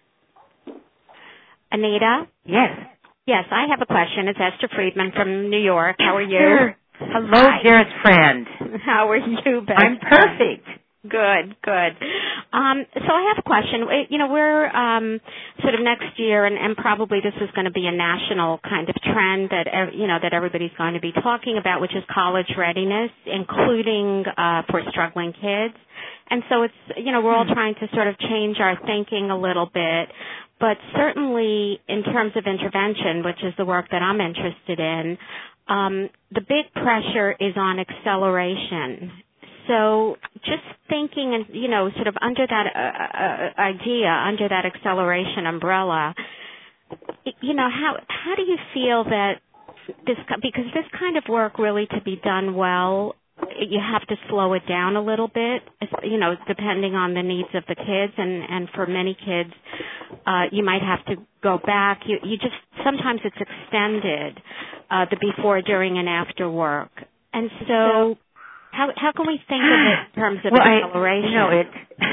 Anita? Yes. Yes, I have a question. It's Esther Friedman from New York. How are you? Sure. Hello, Hi. dearest friend. How are you, Beth? I'm perfect. Good, good. Um, so I have a question. You know, we're um, sort of next year, and, and probably this is going to be a national kind of trend that you know that everybody's going to be talking about, which is college readiness, including uh, for struggling kids. And so it's you know we're all trying to sort of change our thinking a little bit, but certainly in terms of intervention, which is the work that I'm interested in, um, the big pressure is on acceleration. So just thinking, and you know, sort of under that uh, uh, idea, under that acceleration umbrella, you know, how how do you feel that this, because this kind of work really to be done well, you have to slow it down a little bit, you know, depending on the needs of the kids, and, and for many kids, uh, you might have to go back. You, you just, sometimes it's extended, uh, the before, during, and after work. And so, how how can we think of it in terms of well, acceleration? I, you know, it,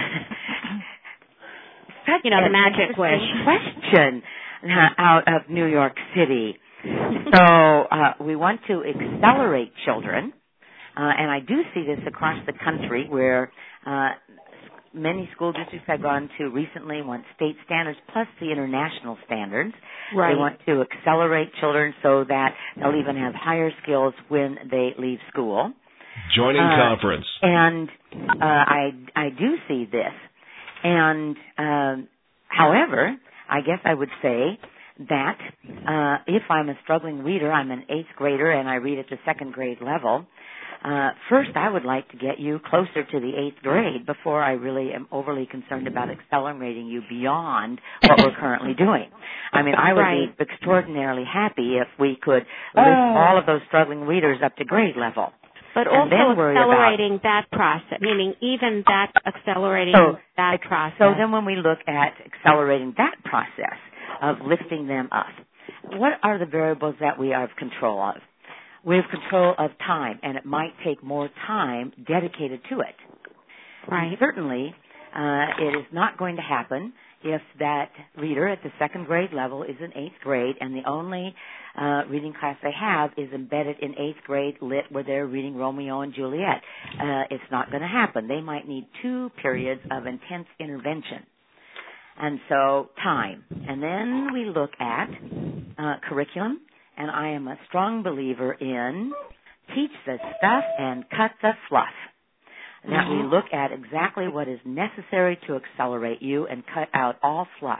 you know, the magic wish. Question out of New York City. So, uh, we want to accelerate children. Uh, and I do see this across the country where uh, many school districts have gone to recently want state standards plus the international standards. Right. They want to accelerate children so that they'll even have higher skills when they leave school. Joining uh, conference. And uh, I, I do see this. And, um, however, I guess I would say that uh, if I'm a struggling reader, I'm an eighth grader and I read at the second grade level, Uh, first, I would like to get you closer to the eighth grade before I really am overly concerned about accelerating you beyond what we're currently doing. I mean, I would right. be extraordinarily happy if we could lift oh. all of those struggling readers up to grade level. But and also then accelerating about, that process, meaning even that accelerating so, that process. So then when we look at accelerating that process of lifting them up, what are the variables that we have control of? We have control of time, and it might take more time dedicated to it. Right. And certainly, uh, it is not going to happen if that reader at the second grade level is in eighth grade, and the only uh, reading class they have is embedded in eighth grade lit where they're reading Romeo and Juliet. Uh, it's not going to happen. They might need two periods of intense intervention. And so, time. And then we look at uh, curriculum. And I am a strong believer in teach the stuff and cut the fluff. Mm-hmm. That we look at exactly what is necessary to accelerate you and cut out all fluff.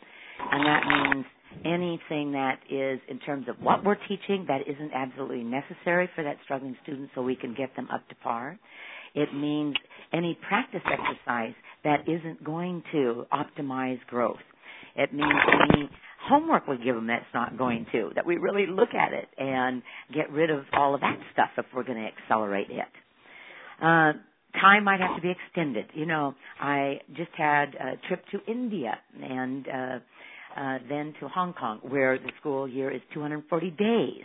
And that means anything that is in terms of what we're teaching that isn't absolutely necessary for that struggling student so we can get them up to par. It means any practice exercise that isn't going to optimize growth. It means any homework we give them that's not going to, that we really look at it and get rid of all of that stuff if we're going to accelerate it. Uh, time might have to be extended. You know, I just had a trip to India and uh, uh, then to Hong Kong, where the school year is two hundred forty days.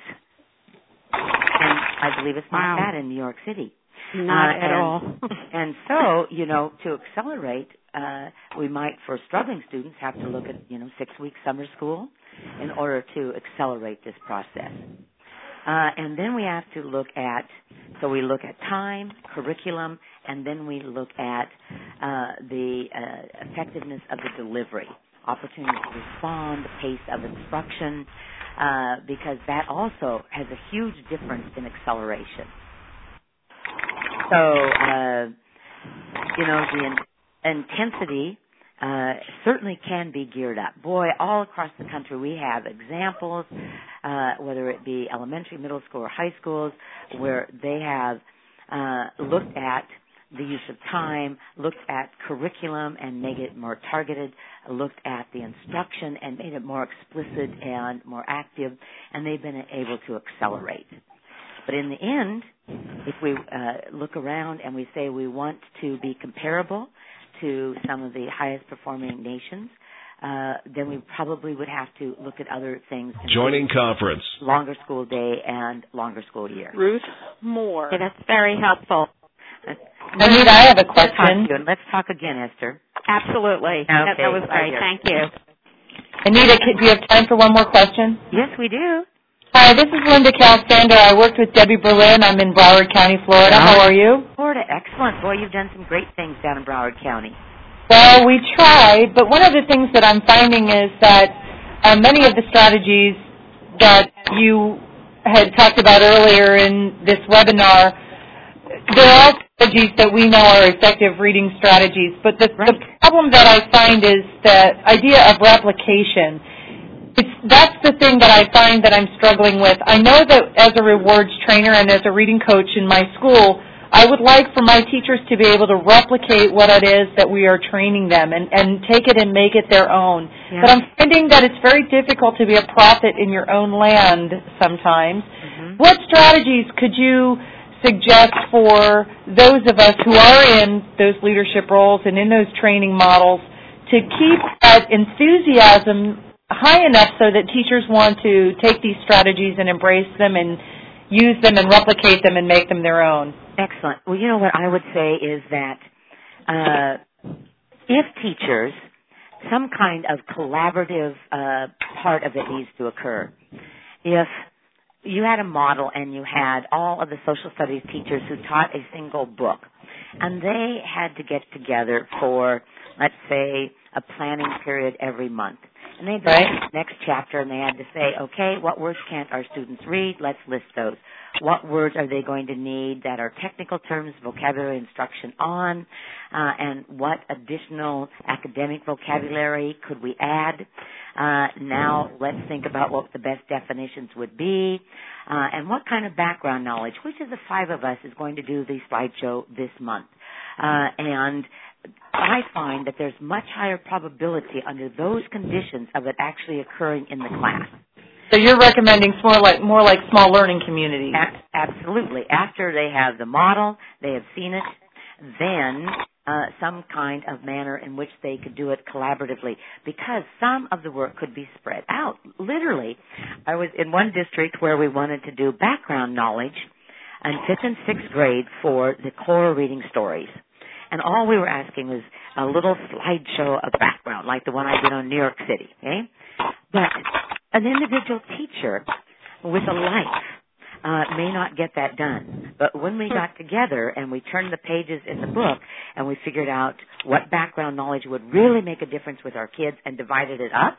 And I believe it's not wow. that in New York City. Not uh, at and, all. And so, you know, to accelerate, uh, we might, for struggling students, have to look at, you know, six-week summer school in order to accelerate this process. Uh, and then we have to look at, so we look at time, curriculum, and then we look at uh, the uh, effectiveness of the delivery, opportunity to respond, the pace of instruction, uh, because that also has a huge difference in acceleration. So, uh, you know, the in- intensity uh, certainly can be geared up. Boy, all across the country we have examples, uh, whether it be elementary, middle school, or high schools, where they have uh, looked at the use of time, looked at curriculum and made it more targeted, looked at the instruction and made it more explicit and more active, and they've been able to accelerate. But in the end, if we uh, look around and we say we want to be comparable to some of the highest performing nations, uh, then we probably would have to look at other things. Joining conference. Longer school day and longer school year. Ruth Moore. Okay, that's very helpful. Anita, I have a question. Let's talk, Let's talk again, Esther. Absolutely. Okay. That, that was great. Right Thank you. Anita, do you have time for one more question? Yes, we do. Hi, this is Linda Calstander. I worked with Debbie Berlin. I'm in Broward County, Florida. How are you? Florida, excellent. Boy, you've done some great things down in Broward County. Well, we try, but one of the things that I'm finding is that uh, many of the strategies that you had talked about earlier in this webinar, there are all strategies that we know are effective reading strategies, but the, right. the problem that I find is the idea of replication. It's, that's the thing that I find that I'm struggling with. I know that as a rewards trainer and as a reading coach in my school, I would like for my teachers to be able to replicate what it is that we are training them and, and take it and make it their own. Yeah. But I'm finding that it's very difficult to be a prophet in your own land sometimes. Mm-hmm. What strategies could you suggest for those of us who are in those leadership roles and in those training models to keep that enthusiasm high enough so that teachers want to take these strategies and embrace them and use them and replicate them and make them their own? Excellent. Well, you know what I would say is that uh, if teachers, some kind of collaborative uh, part of it needs to occur. If you had a model and you had all of the social studies teachers who taught a single book, and they had to get together for, let's say, a planning period every month. And they'd right. write the next chapter, and they had to say, okay, what words can't our students read? Let's list those. What words are they going to need that are technical terms, vocabulary instruction on, uh, and what additional academic vocabulary could we add? Uh, now let's think about what the best definitions would be, uh, and what kind of background knowledge. Which of the five of us is going to do the slideshow this month? Uh, and I find that there's much higher probability under those conditions of it actually occurring in the class. So you're recommending more like more like small learning communities. A- absolutely. After they have the model, they have seen it, then uh, some kind of manner in which they could do it collaboratively, because some of the work could be spread out. Literally, I was in one district where we wanted to do background knowledge in fifth and sixth grade for the core reading stories. And all we were asking was a little slideshow of background, like the one I did on New York City, okay? But an individual teacher with a life uh, may not get that done. But when we got together and we turned the pages in the book and we figured out what background knowledge would really make a difference with our kids and divided it up,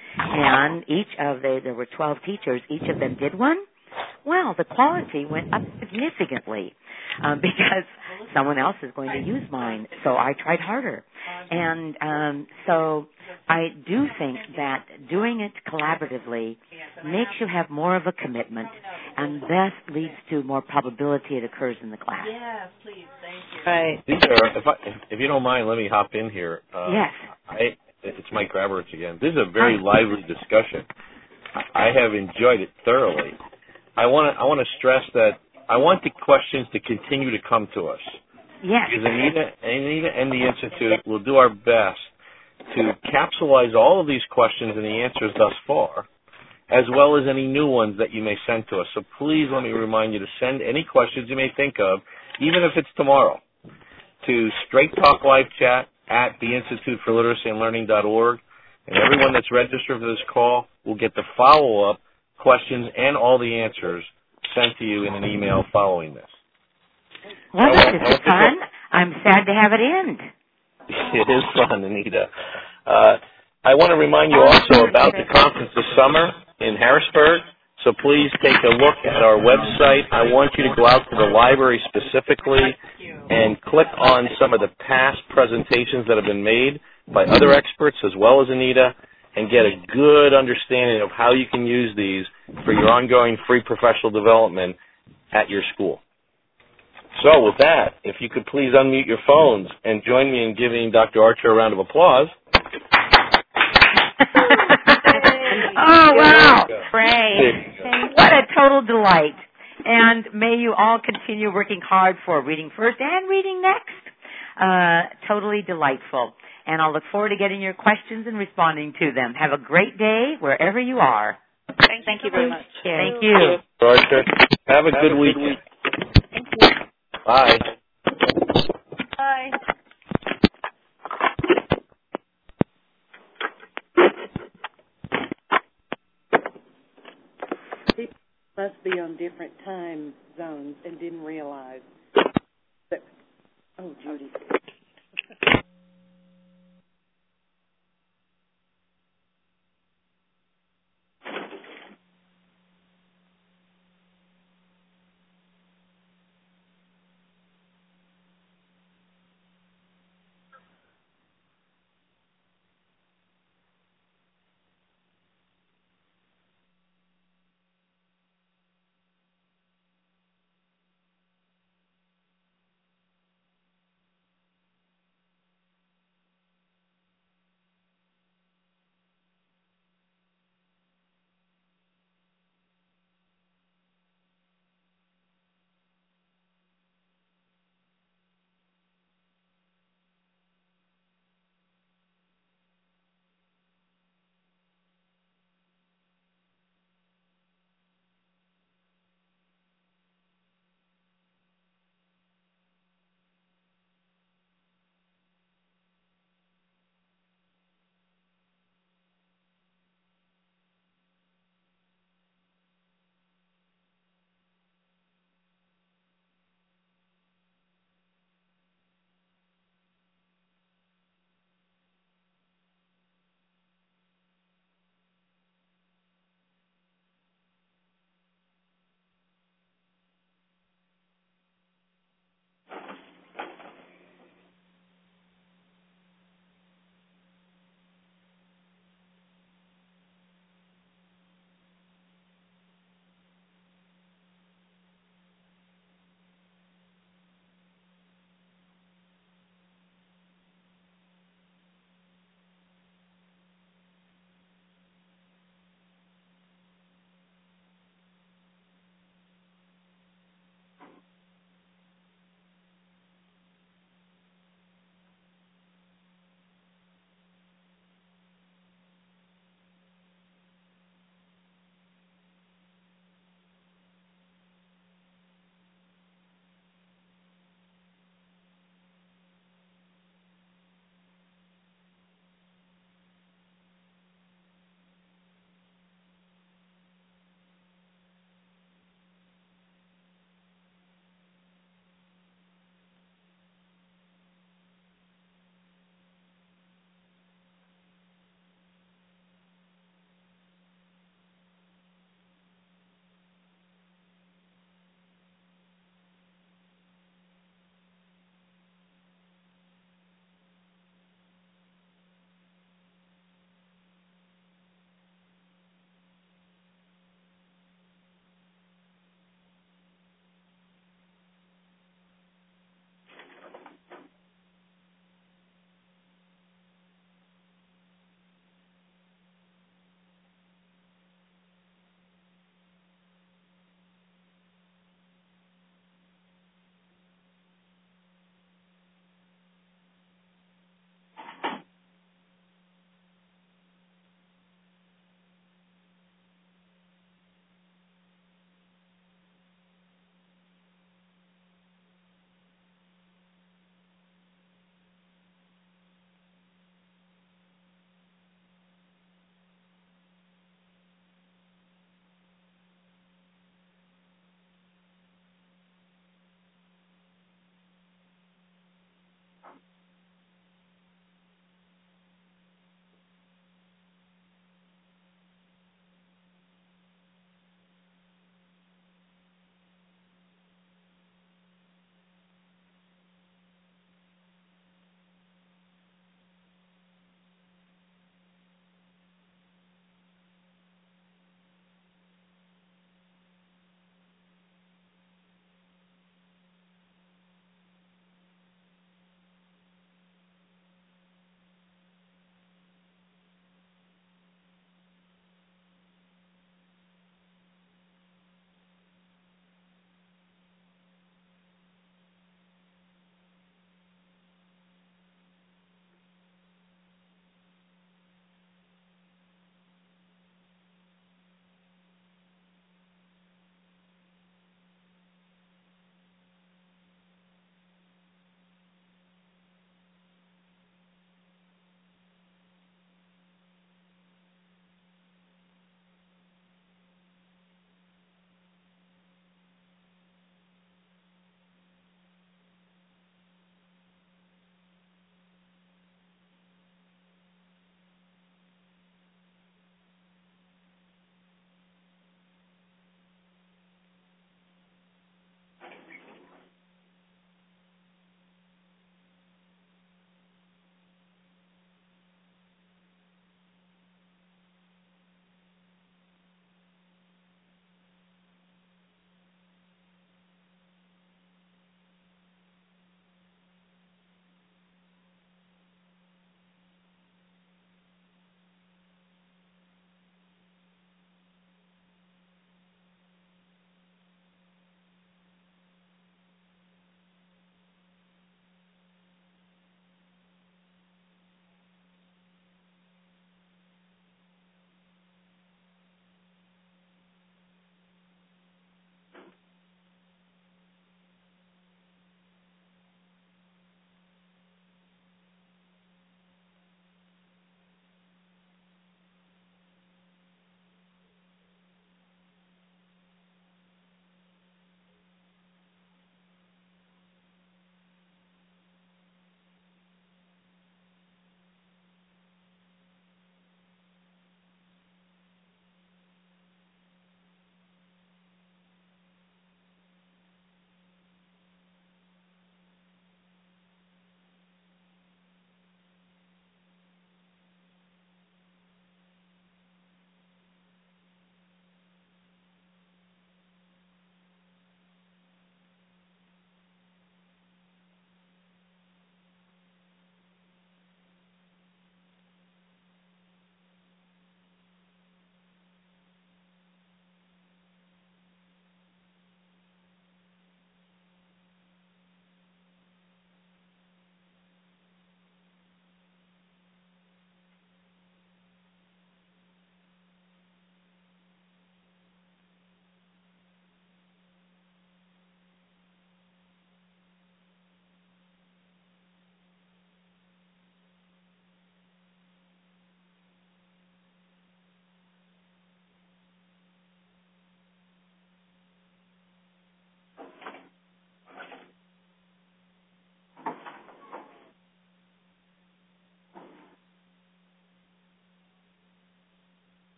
and each of the, there were twelve teachers, each of them did one, well, the quality went up significantly um, because someone else is going to use mine. So I tried harder. And um, so I do think that doing it collaboratively makes you have more of a commitment and thus leads to more probability it occurs in the class. Yes, please. Thank you. Right. These are, if, I, if you don't mind, let me hop in here. Uh, yes. I, it's Mike Graberich again. This is a very lively discussion. I have enjoyed it thoroughly. I want to I want to stress that I want the questions to continue to come to us. Yes. Because Anita, Anita and the Institute will do our best to capsulize all of these questions and the answers thus far, as well as any new ones that you may send to us. So please let me remind you to send any questions you may think of, even if it's tomorrow, to Straight Talk Live Chat at the Institute for Literacy and Learning dot org. And everyone that's registered for this call will get the follow-up questions and all the answers sent to you in an email following this. Well, this is fun. I'm sad to have it end. It is fun, Anita. Uh, I want to remind you also about the conference this summer in Harrisburg, so please take a look at our website. I want you to go out to the library specifically and click on some of the past presentations that have been made by other experts as well as Anita, and get a good understanding of how you can use these for your ongoing free professional development at your school. So with that, if you could please unmute your phones and join me in giving Doctor Archer a round of applause. Oh, wow. Great. What a total delight. And may you all continue working hard for Reading First and Reading Next. Uh, totally delightful. And I'll look forward to getting your questions and responding to them. Have a great day wherever you are. Thank, Thank you very much. Thank you. Archer, have a Have good a week. Good week. Thank you. Bye. Bye. People must be on different time zones and didn't realize that. Oh, Judy.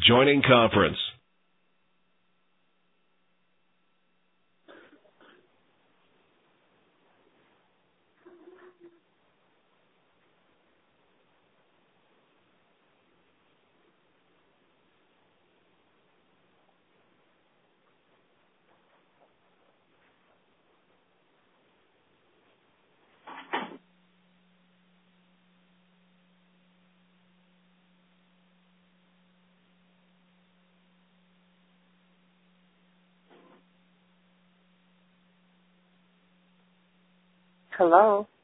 Joining conference. Hello.